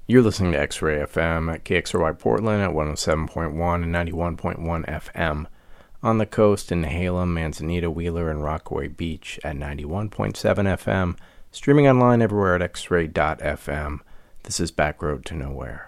You're listening to X-Ray FM at KXRY Portland at 107.1 and 91.1 FM. On the coast in Nehalem, Manzanita, Wheeler, and Rockaway Beach at 91.7 FM. Streaming online everywhere at xray.fm. This is Back Road to Nowhere.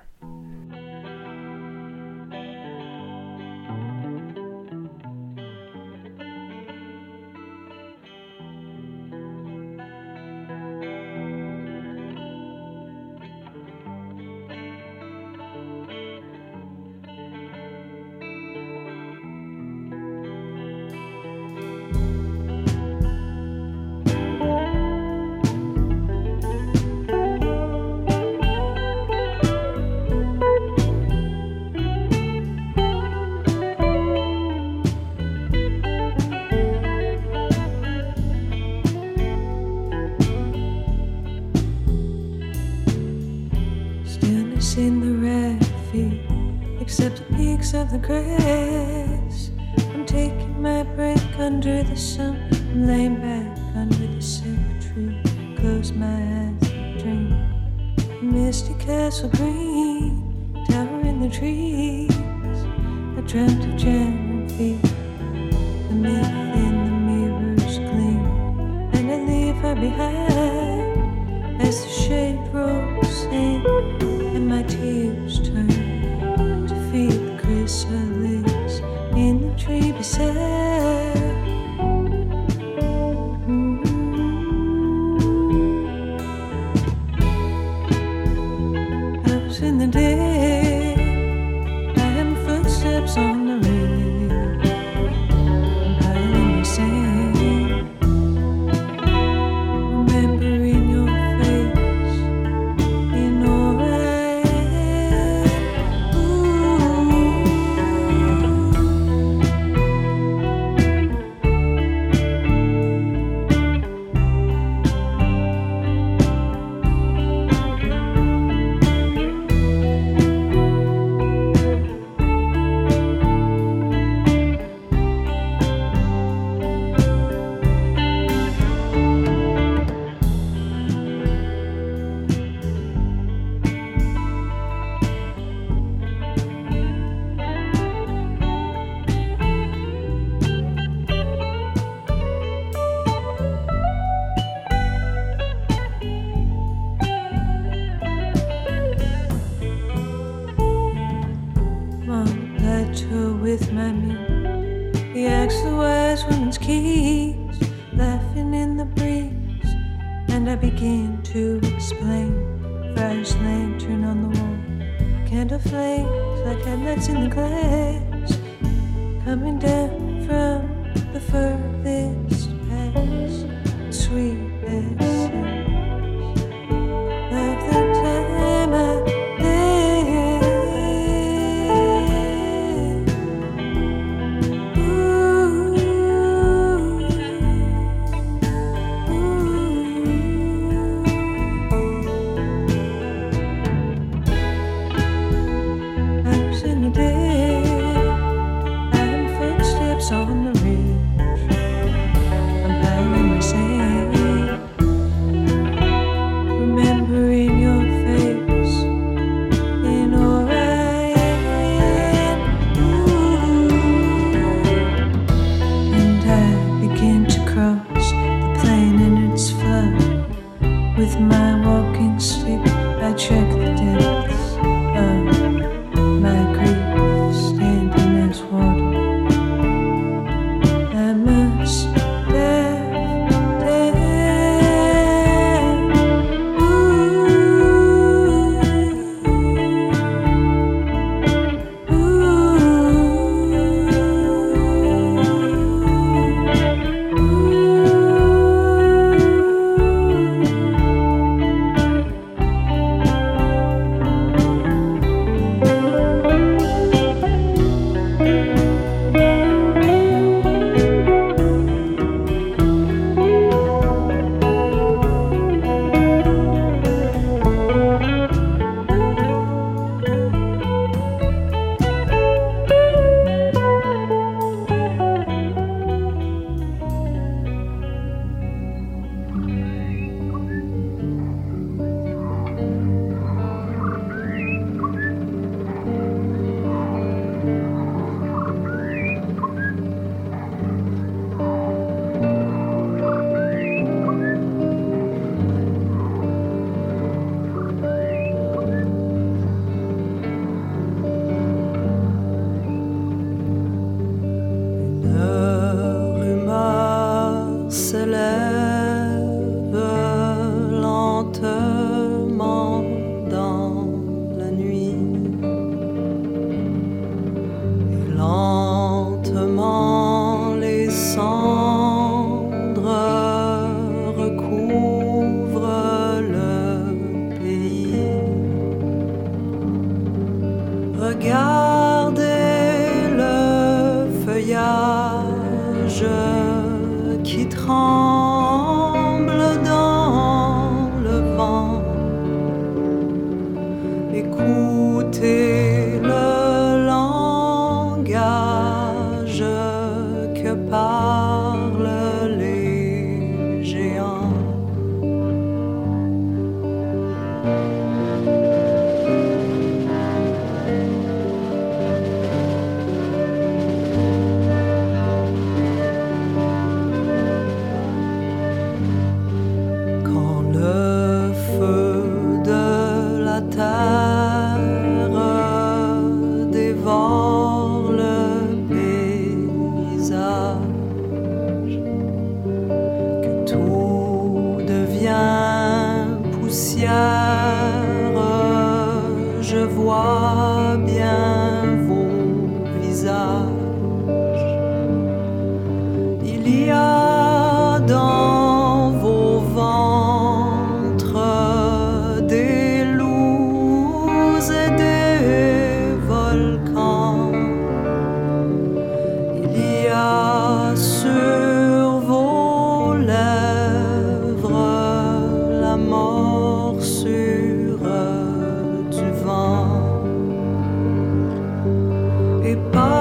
In the raffy, except the peaks of the grass. I'm taking my break under the sun. I'm laying back under the silver tree. Close my eyes and dream. Misty castle green, tower in the trees. I dreamt of Jan and feet. The myth in the mirrors gleam, and I leave her behind as the shade rolls in. And my tears turn to feed the chrysalis in the tree beside. I was in the day, I had footsteps on the rail, I'm piling the sand, remembering your face, you know with my mute. He asked the wise woman's keys, laughing in the breeze, and I began to explain. Friar's lantern on the wall, candle flames like headlights in the glass, coming down from the furthest past, sweet essence of the time I on the ridge, I'm piling my sand. Regardez le feuillage qui tremble dans le vent. Écoutez le langage que parlent les géants. Quand le feu de la terre dévore le paysage, que tout devient poussière, je vois bien vos visages. Il y a dans vos ventres des loups et des volcans. Il y a sur vos lèvres la morsure du vent. Et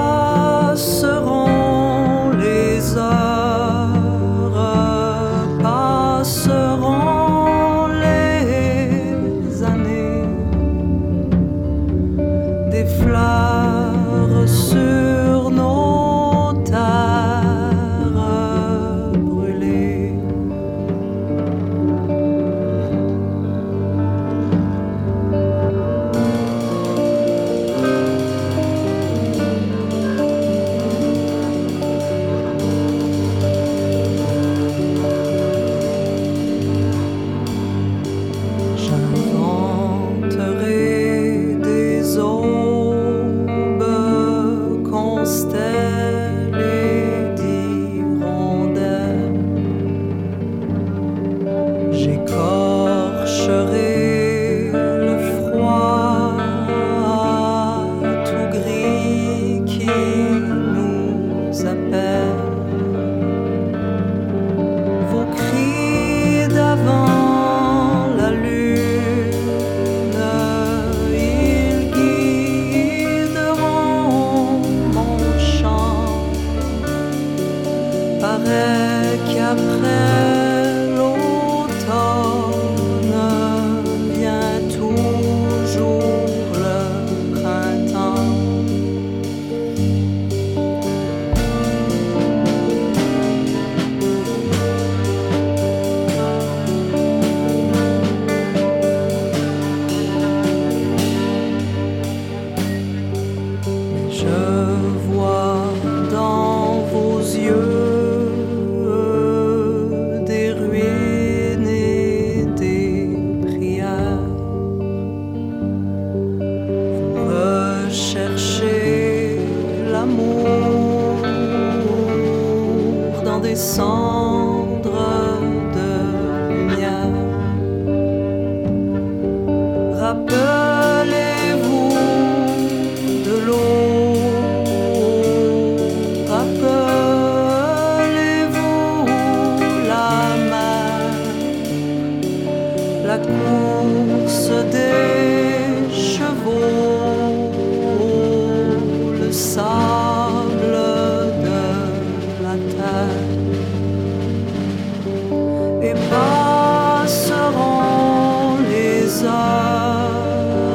passeront les heures, passeront les années, des fleurs sur nos terres brûlées. J'inventerai des aubes constellées d'hirondelles. J'écorcherai le froid tout gris qui nous appelle. Vos cris d'avant la lune, ils guideront mon chant. Paraît qu'après l'automne vient toujours le printemps. Mais je vois dans vos yeux des ruines et des prières. Vous recherchez l'amour dans des cendres de lumière. Rappelez-vous de l'eau, rappelez-vous la mer, la course des chevaux, le sable de la terre. Et passeront les heures,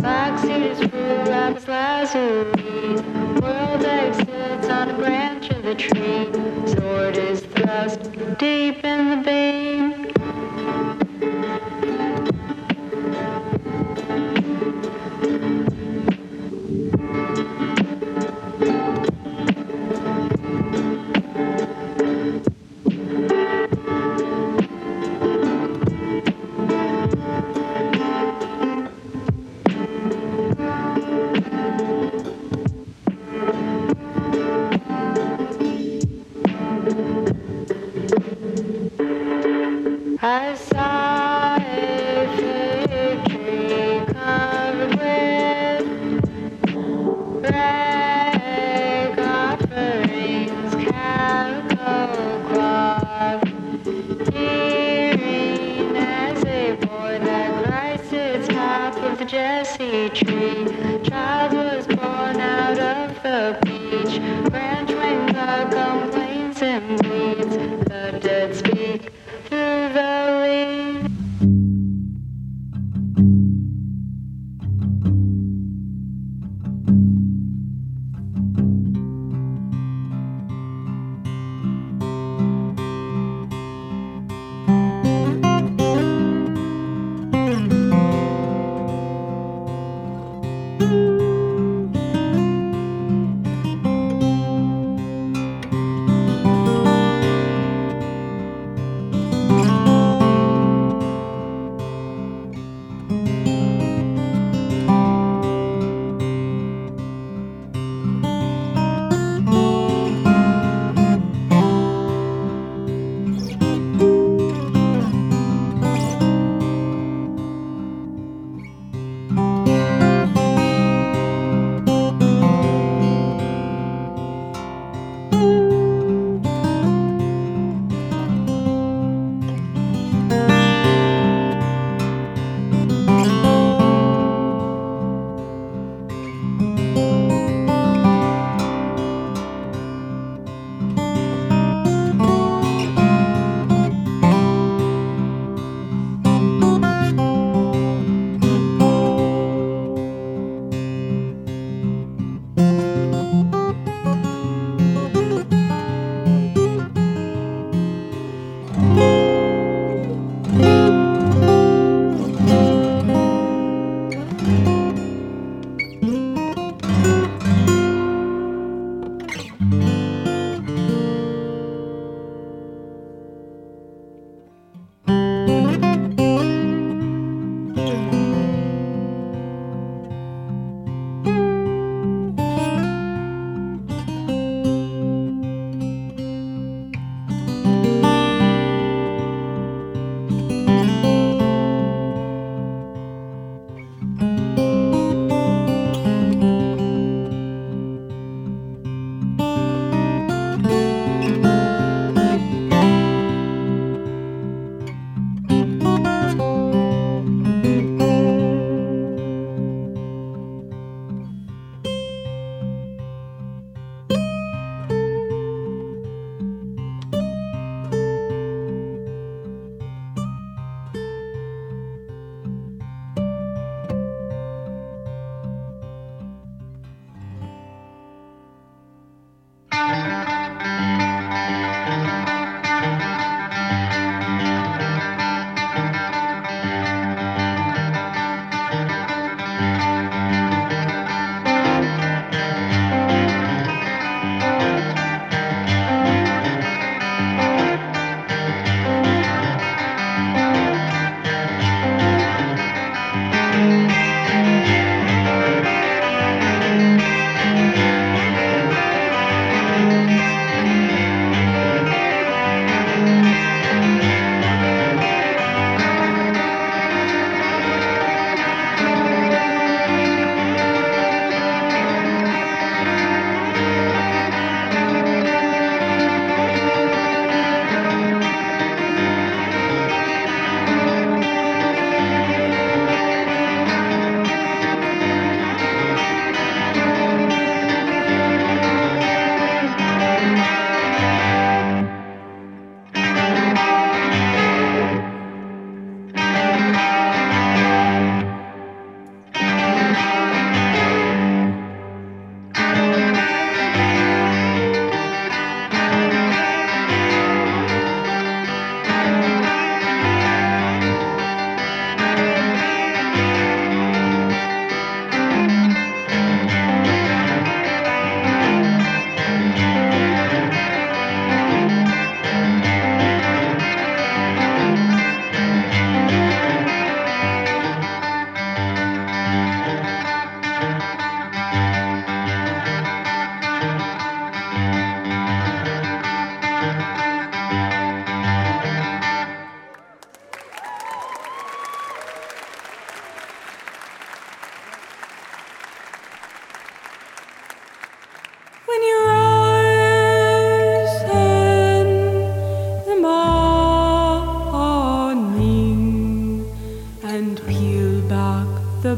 Backseat is full of lapis lazuli. World exits on a branch of the tree. Sword is thrust deep in the beam. I saw a fig tree covered with rag offerings, calico cloth, hearing as a boy that Christ its top of the Jesse tree. Child was born out of the peach branch when the complains and bleeds. The dead speak through the leaves.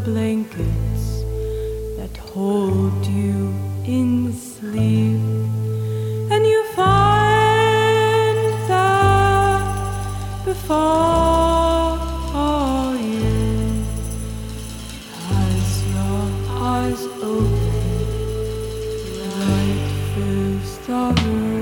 blankets that hold you in sleep, and you find that before you, as your eyes open, light fills the room.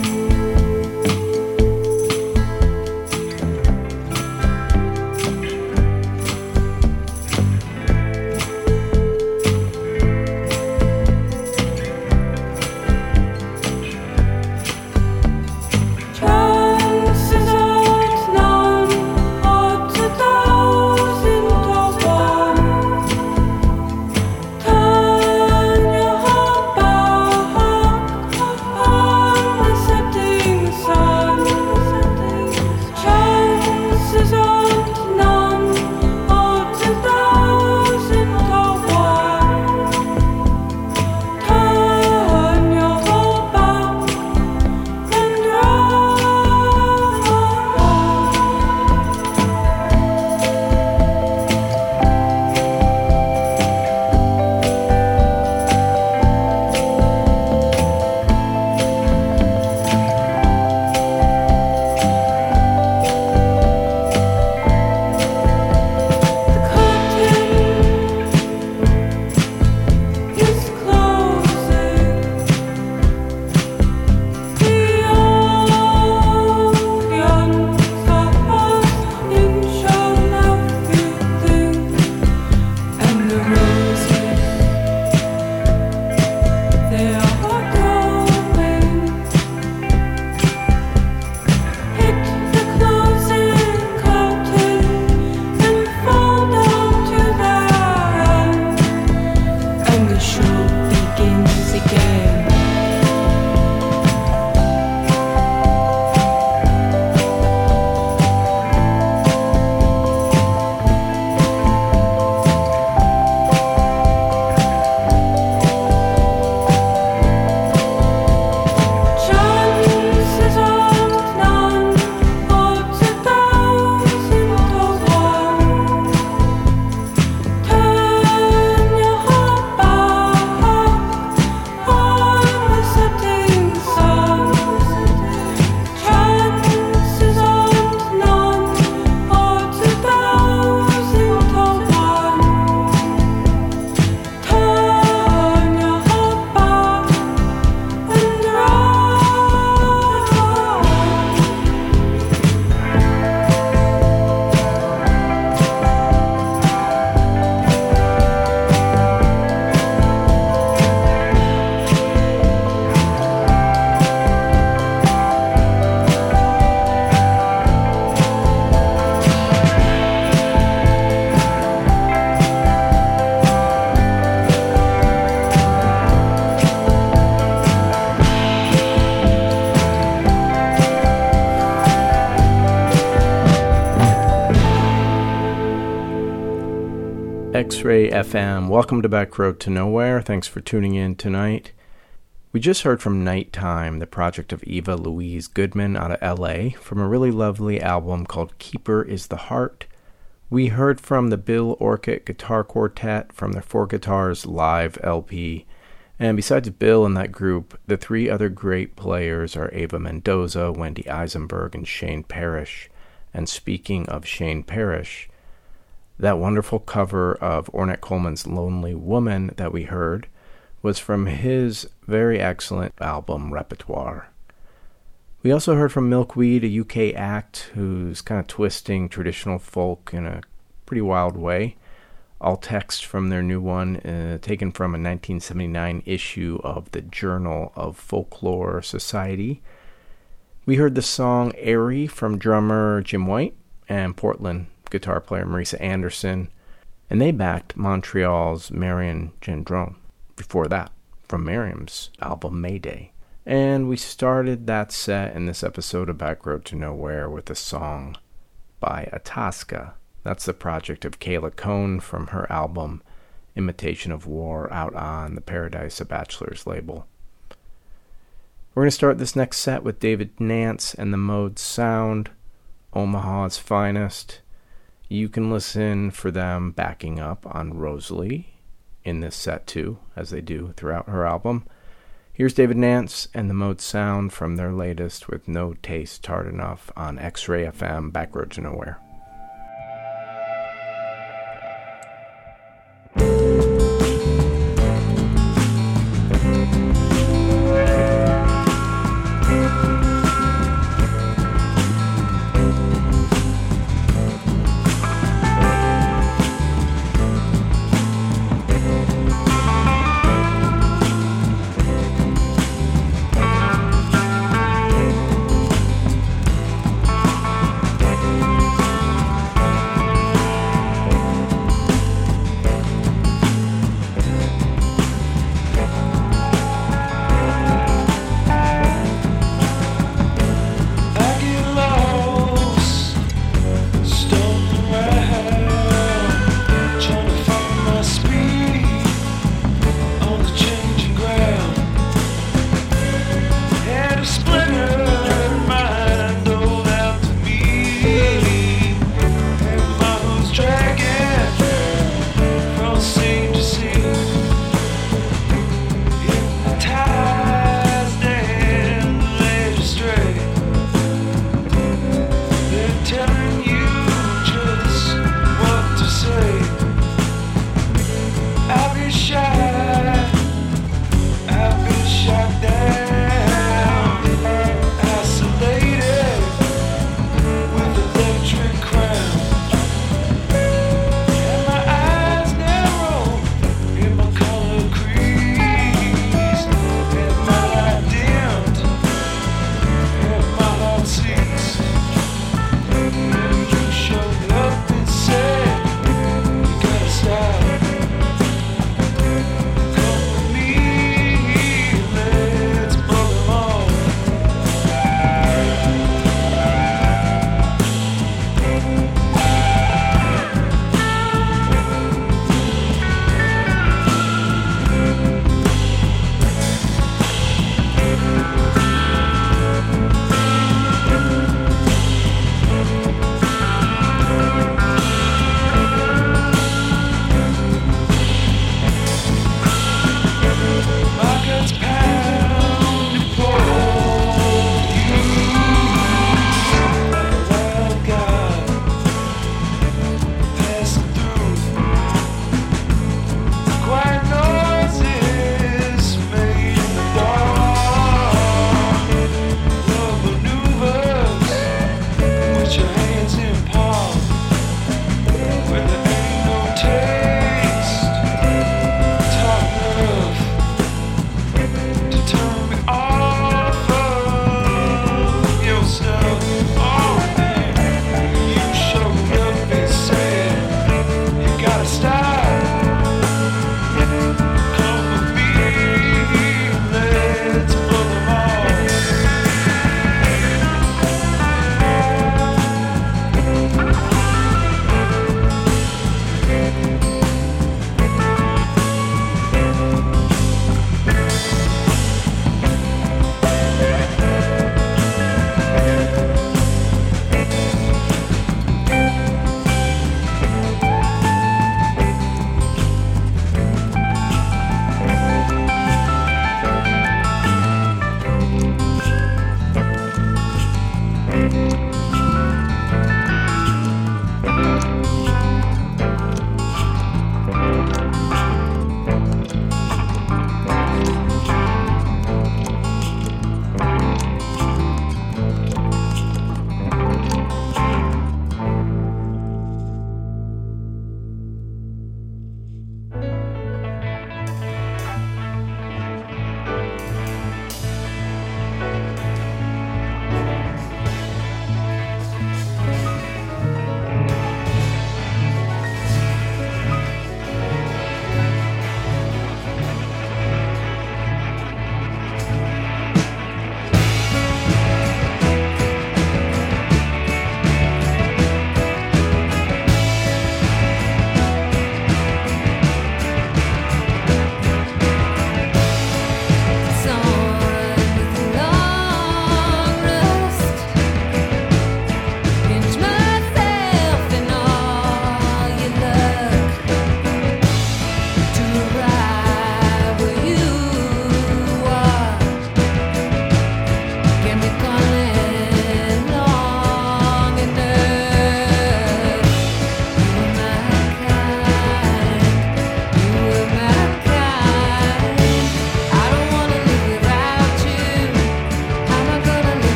X-Ray FM. Welcome to Back Road to Nowhere. Thanks for tuning in tonight. We just heard from Nighttime, the project of Eva Louise Goodman out of LA, from a really lovely album called Keeper is the Heart. We heard from the Bill Orcutt Guitar Quartet from their 4 Guitars Live LP. And besides Bill and that group, the 3 other great players are Ava Mendoza, Wendy Eisenberg, and Shane Parrish. And speaking of Shane Parrish, that wonderful cover of Ornette Coleman's Lonely Woman that we heard was from his very excellent album Repertoire. We also heard from Milkweed, a UK act who's kind of twisting traditional folk in a pretty wild way. All text from their new one, taken from a 1979 issue of the Journal of Folklore Society. We heard the song Airy from drummer Jim White and Portland guitar player Marisa Anderson, and they backed Montreal's Marion Gendron before that, from Miriam's album Mayday. And we started that set in this episode of Back Road to Nowhere with a song by Itasca. That's the project of Kayla Cohn from her album Imitation of War out on the Paradise of Bachelors label. We're going to start this next set with David Nance and the Mode Sound, Omaha's Finest. You can listen for them backing up on Rosalie in this set too, as they do throughout her album. Here's David Nance and the Mode Sound from their latest with No Taste Tart Enough on X-Ray FM, Back Road to Nowhere.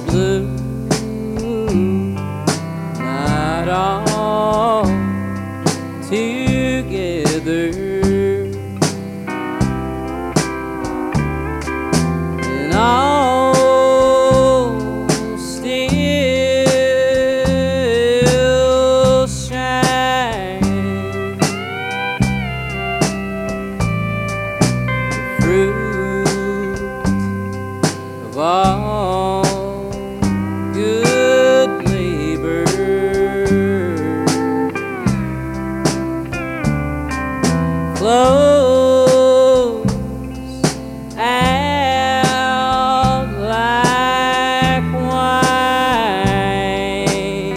blue night all together, and all still shine. The fruit of all good labor flows out like wine.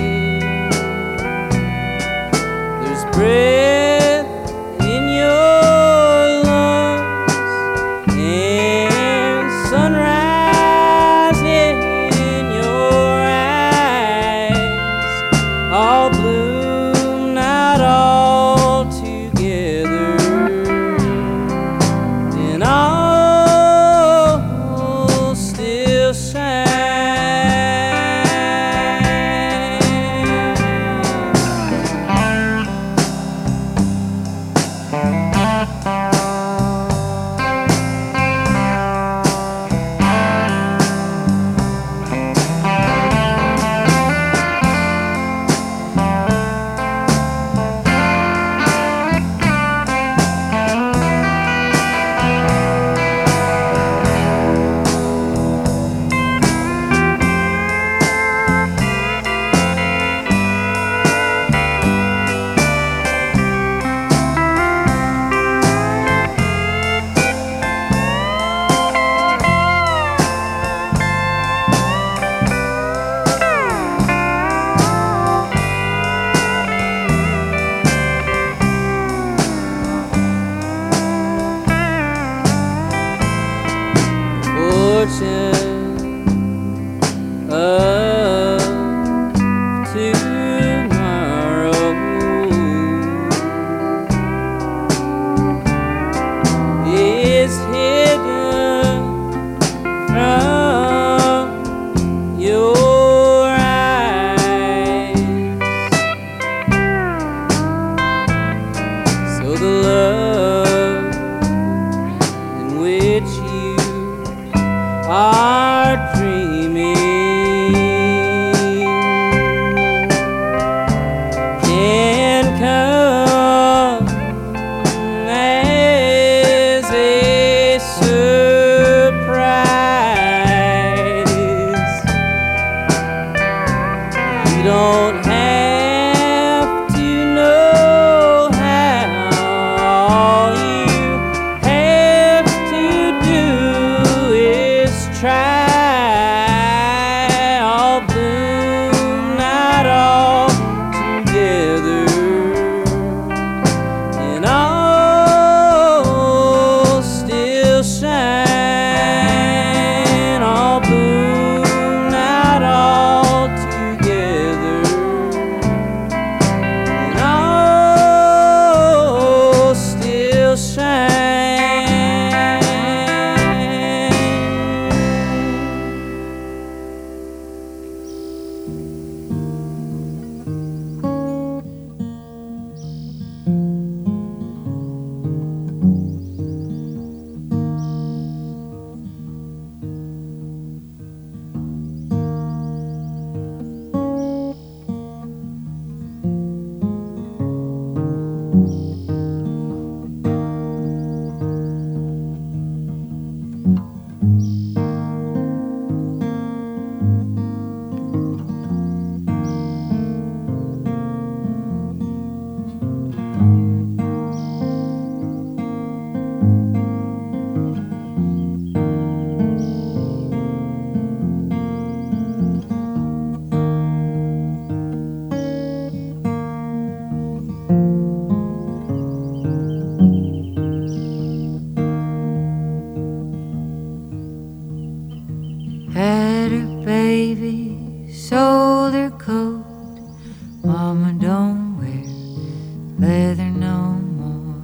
There's breath in your lungs and sunrise in your eyes, all bloom not all together, and all still shine. Fortune of tomorrow is hidden from your eyes, so the love in which you are dreaming can come as a surprise. You don't have to know how. All you have to do is try. All bloom not all together, and all still shine. All bloom not all together, and all still shine. Had her baby, sold her coat. Mama don't wear leather no more.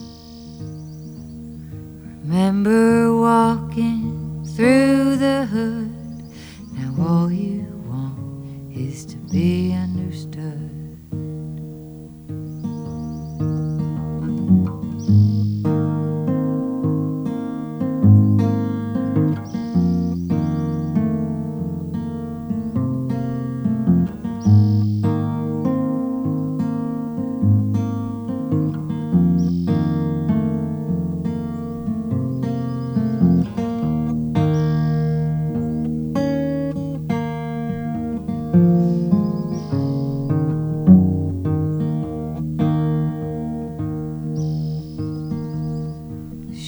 Remember walking through the hood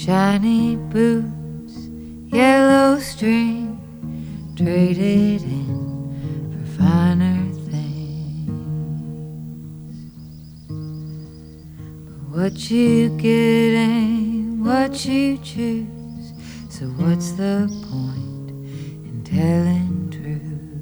shiny boots, yellow string, traded in for finer things. But what you get ain't what you choose, so what's the point in telling truth?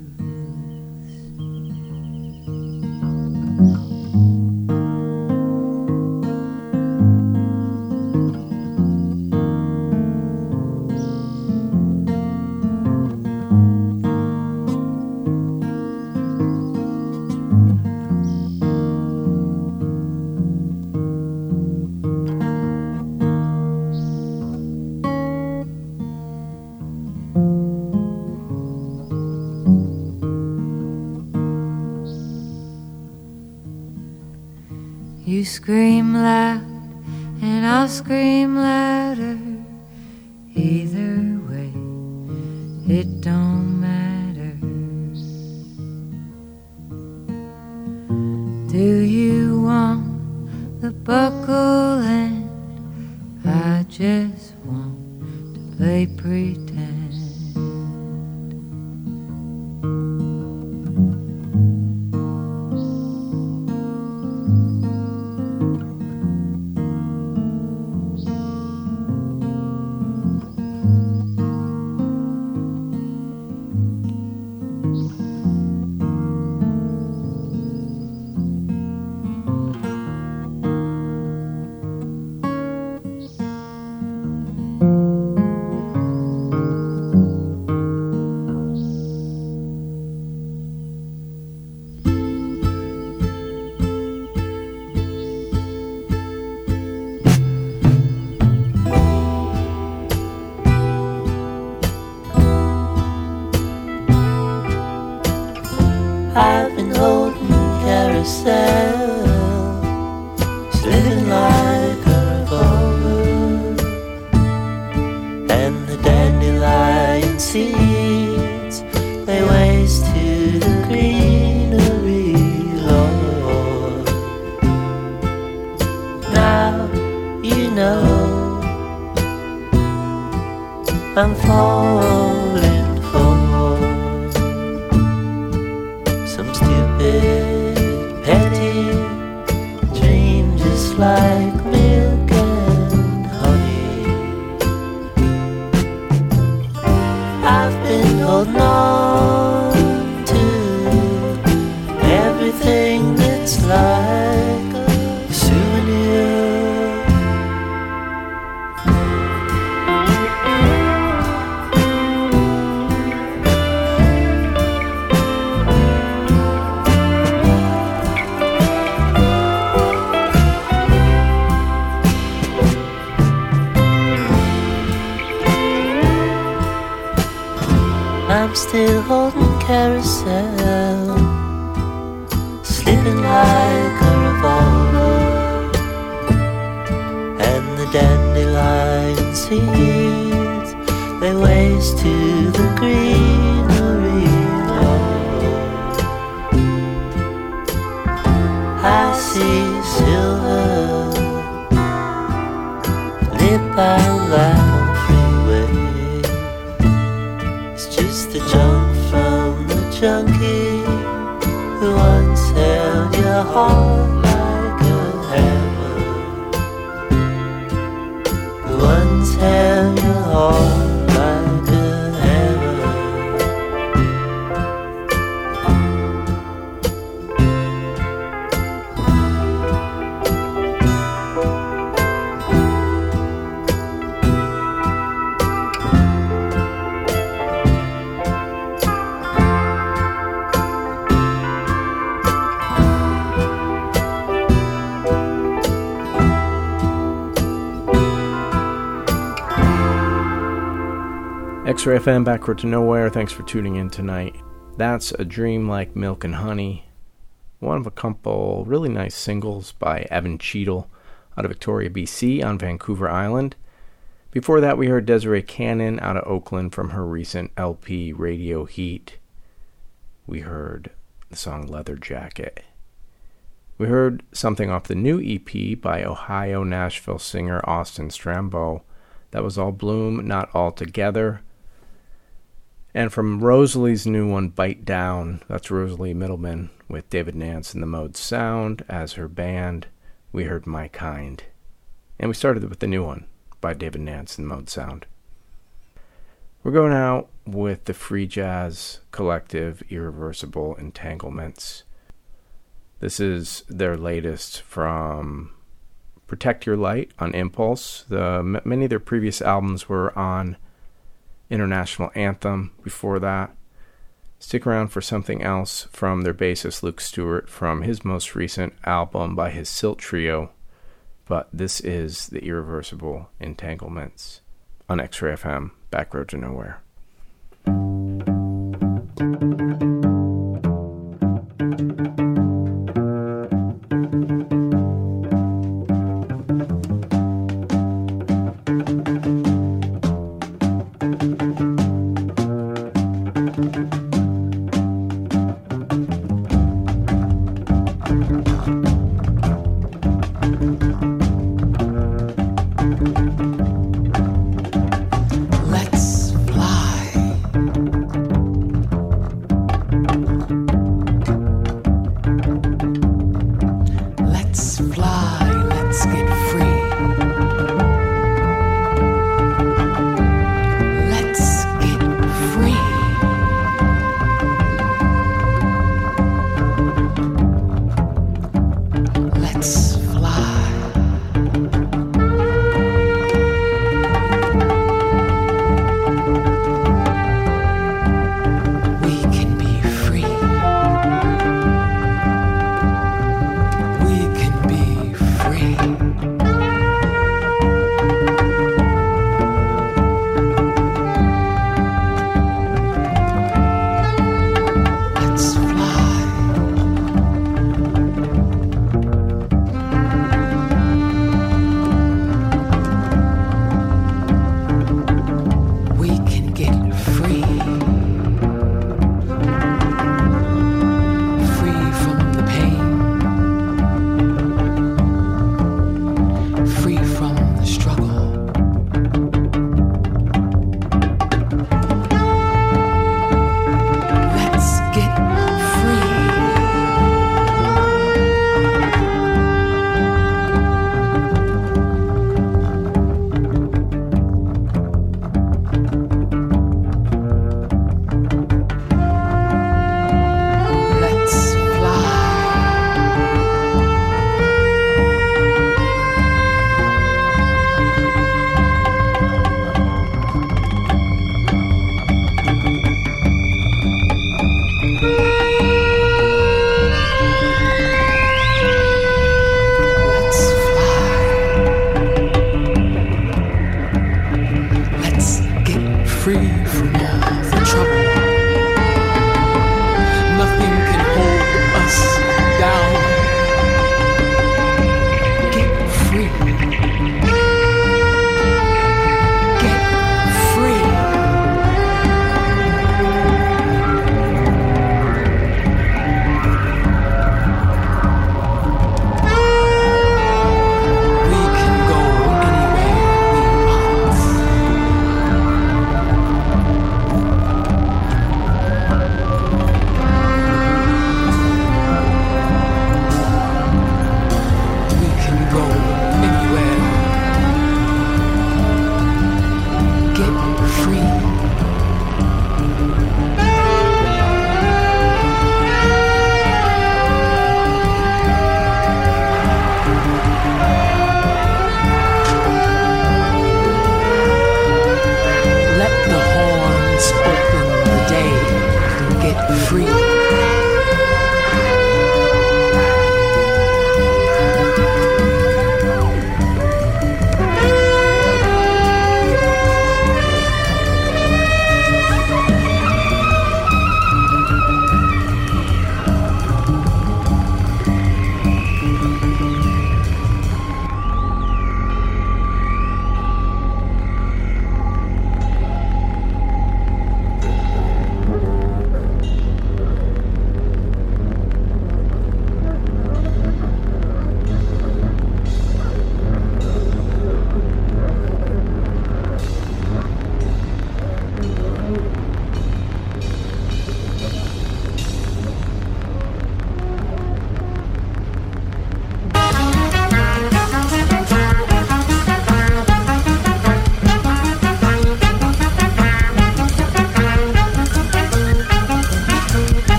You scream loud and I'll scream louder. Either way, it don't matter. Do you want the buckle end? I just want to play pretend. I've been holding carousel, slitting like a revolver, and the dandelion seeds lay waste to the greenery, Lord. Now you know I'm falling some stupid, petty dream, just like milk and honey. I've been holding on to everything that's like a souvenir. I'm still holding carousel, sleeping like a revolver, and the dandelion seeds they waste to the greenery, Lord. I see silver lit by light on freeway. It's just the junk from the junkie who once held your heart like a hammer, who once held your heart like a hammer. X-Ray FM, Backward to Nowhere. Thanks for tuning in tonight. That's A Dream Like Milk and Honey, one of a couple really nice singles by Evan Cheadle out of Victoria, BC on Vancouver Island. Before that, we heard Desiree Cannon out of Oakland from her recent LP, Radio Heat. We heard the song Leather Jacket. We heard something off the new EP by Ohio-Nashville singer Austin Strambo That was All Bloom, Not All Together. And from Rosalie's new one, Bite Down, that's Rosalie Middleman with David Nance and the Mode Sound as her band. We heard My Kind. And we started with the new one by David Nance and Mode Sound. We're going out with the free jazz collective Irreversible Entanglements. This is their latest from Protect Your Light on Impulse. Many of their previous albums were on International Anthem before that. Stick around for something else from their bassist Luke Stewart from his most recent album by his Silt Trio. But this is the Irreversible Entanglements on X-Ray FM, Back Road to Nowhere.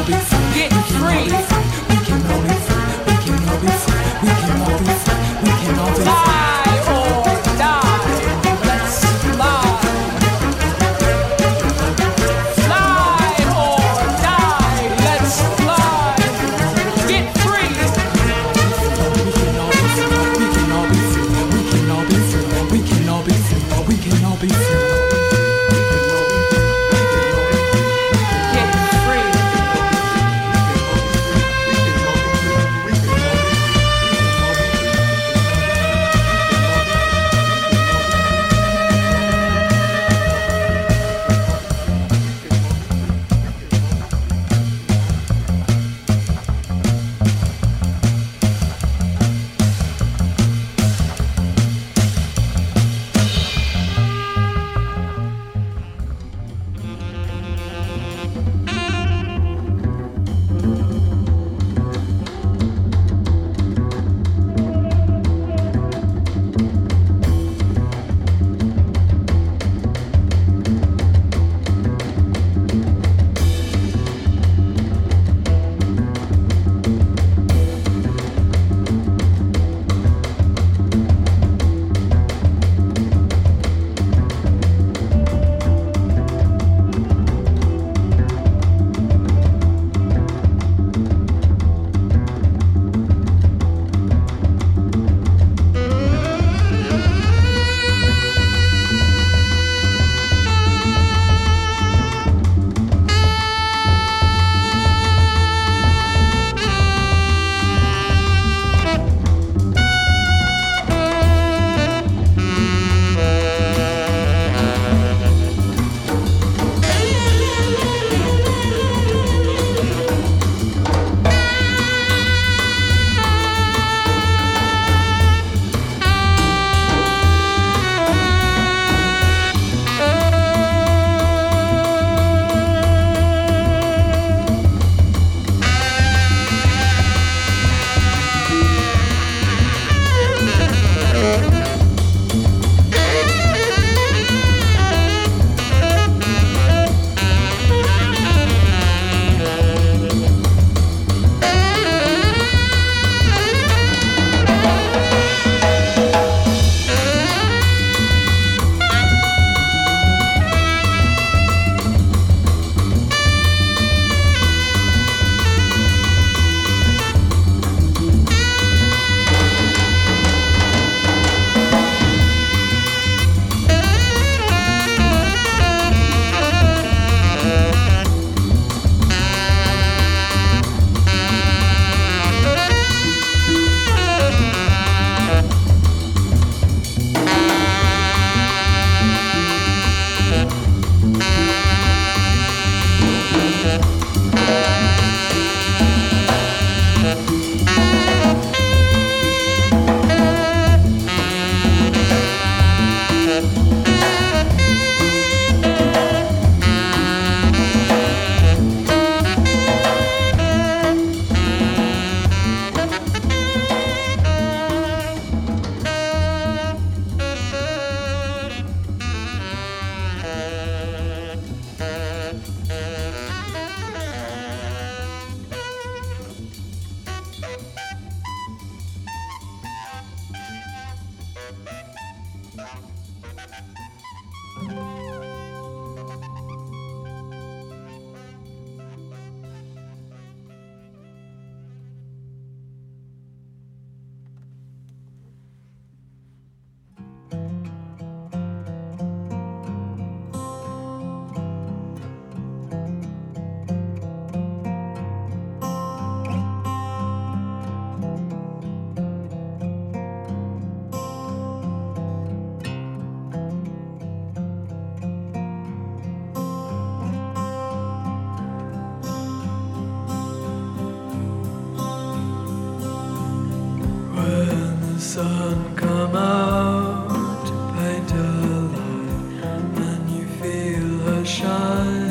sun come out to paint a light, and you feel her shine.